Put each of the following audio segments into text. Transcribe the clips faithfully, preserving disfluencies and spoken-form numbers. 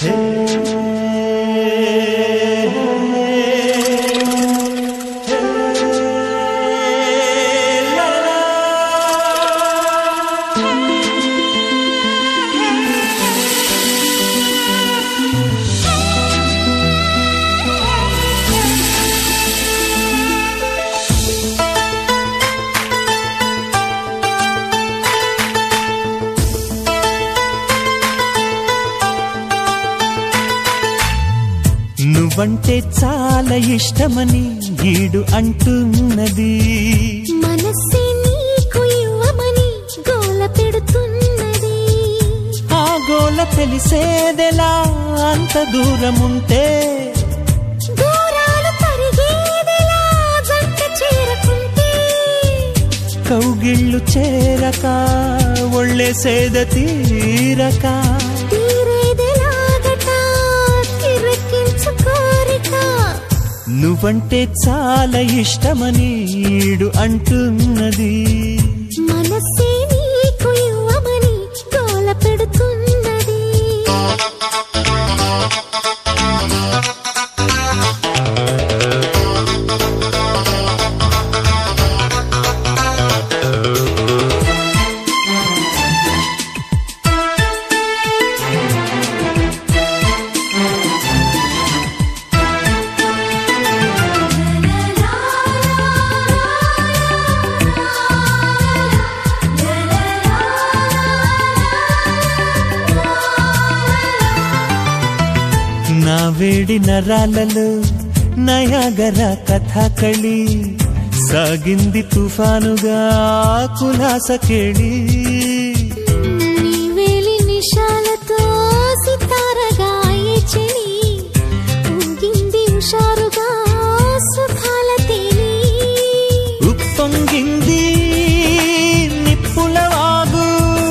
నువ్వంటే చాలా ఇష్టమని ఈడు అంటున్నది, మనస్సే నీకు ఇవ్వమని గోల పెడుతున్నది. ఆ గోల తెలిసేదెలా అంత దూరముంటే, దూరాలు తరిగేదెలా జంట చేరకుంటే, కౌగిళ్ళు చేరక ఒళ్ళే సేద తీరక నువ్వంటే చాలా ఇష్టమని ఈడు అంటున్నది, మనస్సే నీకు ఇవ్వమని గోల పెడుతున్నది. నా వేడి నరాలలో నయాగరా కథాకళి సాగింది తుఫానుగా కులాస కేళి, నీ వేలి నిషాలతో సితారగా చెలి ఊగింది హుషారుగా సుఖాల తేలి, ఉప్పొంగింది నిప్పుల వాగు,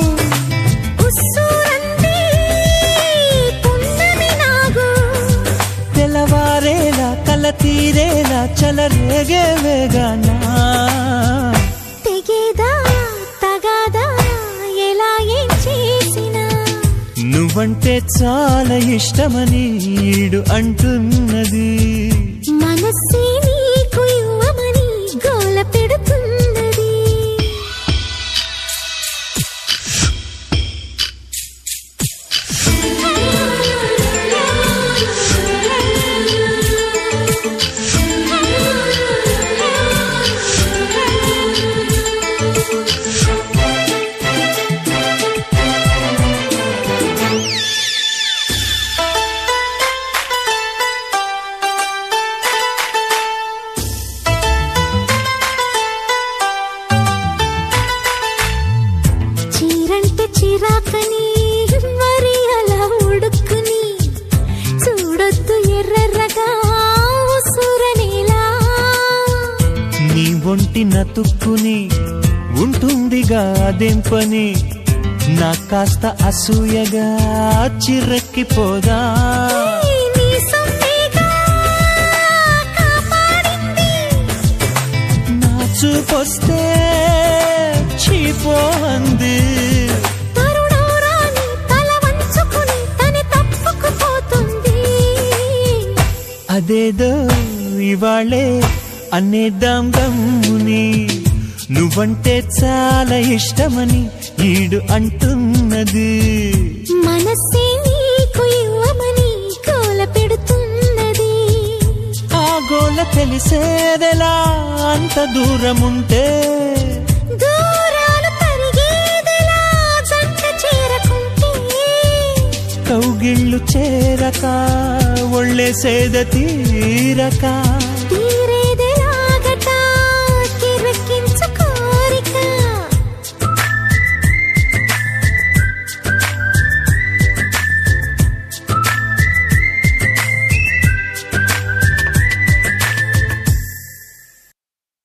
తెల్లవారేలా కల తీరేలా చలరేగే వేగానా, తెగేదా తగాదా ఎలా ఏం చేసినా, నువ్వంటే చాలా ఇష్టమని ఈడు అంటున్నది, మనస్సే నీకు ఇవ్వమని గోల పెడుతున్నది. చీరంటే చిరాకని మరి అలా ఉడుక్కుని చూడొద్దు ఎర్రెర్రగా ఉసురనేలా, నీ ఒంటి నతుక్కుని ఉంటుందిగా అదేం పని, నా కాస్త అసూయగా చిర్రెక్కిపోదా, నీ సొమ్మేగా కాపాడింది, నా చూపొస్తే చీపోంది, తరుణోరాని తల వంచుకుని తని తప్పుకుపోతుంది, అదేదో ఇవాళే అనేద్దాం దమ్ముని, నువ్వంటే చాలా ఇష్టమని ఈడు అంటున్నది, మనస్సే నీకు ఇవ్వమని గోల పెడుతున్నది, ఆ గోల తెలిసేదెలా అంత దూరముంటే, దూరాలు తరిగేదెలా జంట చేరకుంటే, కౌగిళ్ళు చేరక ఒళ్ళే సేద తీరక